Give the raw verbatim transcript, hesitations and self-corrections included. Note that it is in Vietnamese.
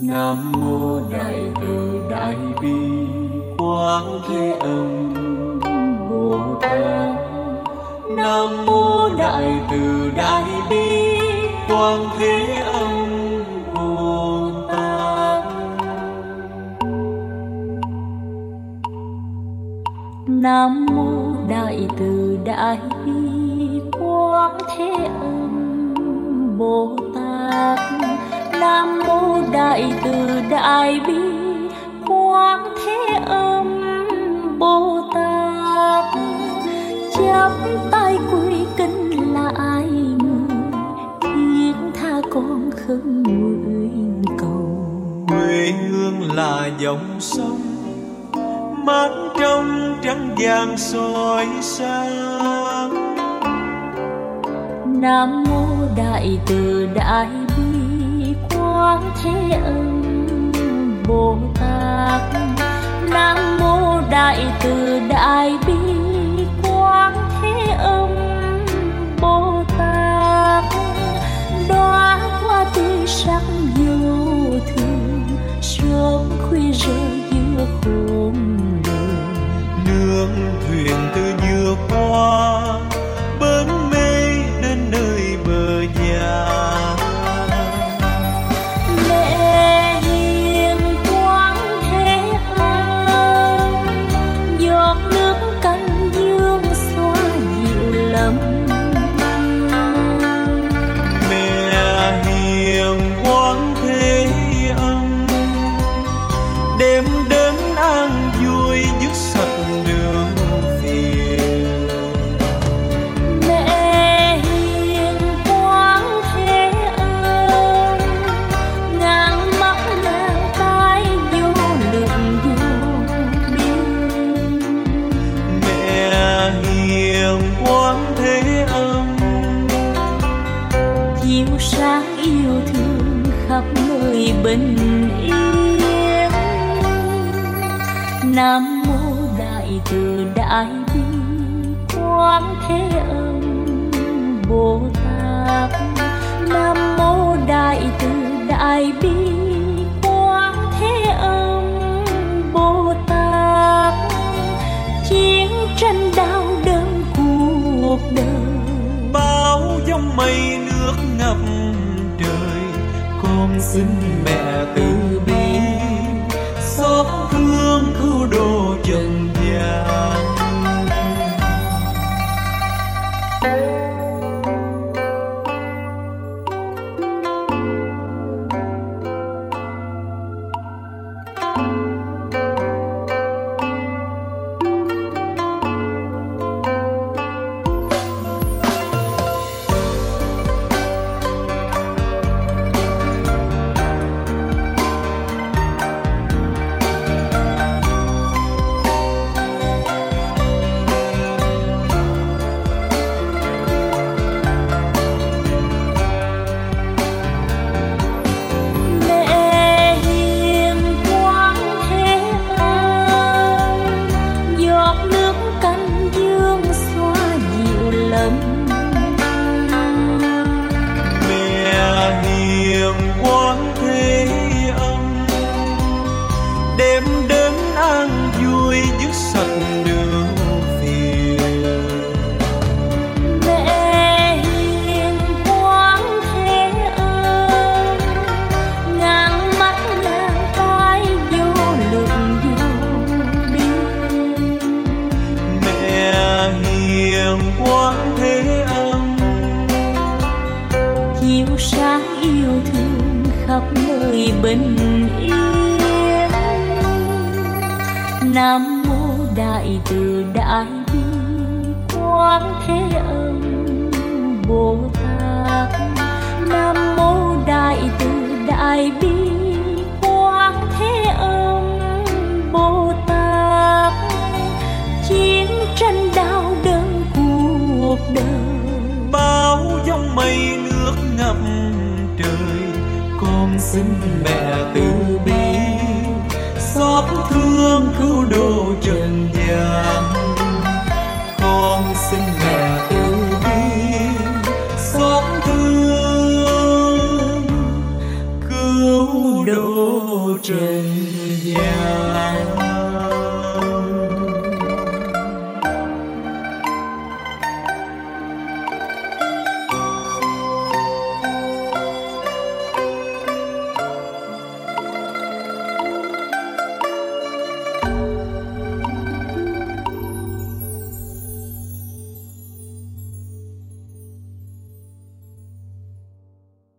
Nam mô Đại Từ Đại Bi Quán Thế Âm Bồ Tát. Nam mô Đại Từ Đại Bi Quán Thế Âm Bồ Tát. Nam mô Đại Từ Đại Bi Quán Thế Âm Bồ Tát. Nam mô Đại Từ Đại Bi Quán Thế Âm Bồ Tát. Chắp tay quy kính lại người, thiết tha con khấn nguyện cầu. Quê hương là dòng sông mát trong trắng vàng soi sáng. Nam mô Đại Từ Đại Bi Quán Thế Âm Bồ Tát. Nam mô Đại Từ Đại Bi Quán Thế Âm Bồ Tát. Đóa hoa tươi sắc vô thường, sớm khuya rơi giữa khôn đường. Nương thuyền từ nhựa qua bến mê đến nơi bờ già. Mẹ hiền Quán Thế Âm, giọt nước canh dương xóa dịu lầm. Mẹ hiền Quán Thế Âm, đêm đến an vui dứt sạch đường phiền. Mẹ hiền Quán Thế Âm, ngàn mắt ngàn tay vô lượng vô biên. Mẹ hiền Quán Thế Âm, Chiếu sáng yêu thương khắp nơi bình yên. Nam mô Đại Từ Đại Bi Quán Thế Âm Bồ Tát. Nam mô Đại Từ Đại Bi Quán Thế Âm Bồ Tát. Chiến tranh đau đớn cuộc đời, bao giông mây nước ngập trời, con xin mẹ từ bi xót thương cứu độ trần gian. bình yên. Nam mô Đại Từ Đại Bi Quán Thế Âm Bồ Tát. Nam mô Đại Từ Đại Bi Quán Thế Âm Bồ Tát. Chiến tranh đau đớn cuộc đời, bao giông mây nước ngập trời, con xin mẹ